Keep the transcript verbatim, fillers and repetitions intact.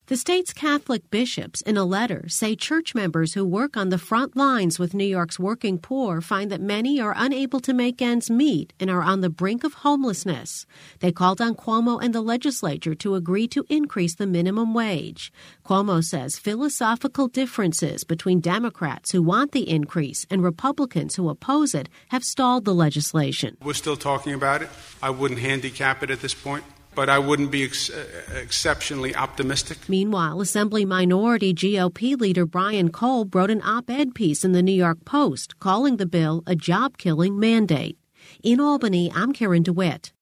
The state's Catholic bishops, in a letter, say church members who work on the front lines with New York's working poor find that many are unable to make ends meet and are on the brink of homelessness. They called on Cuomo and the legislature to agree to increase the minimum wage. Cuomo says philosophical differences between Democrats who want the increase and Republicans who oppose it have stalled the legislation. We're still talking about it. I wouldn't handicap it at this point, but I wouldn't be ex- exceptionally optimistic. Meanwhile, Assembly Minority G O P leader Brian Kolb wrote an op-ed piece in the New York Post calling the bill a job-killing mandate. In Albany, I'm Karen DeWitt.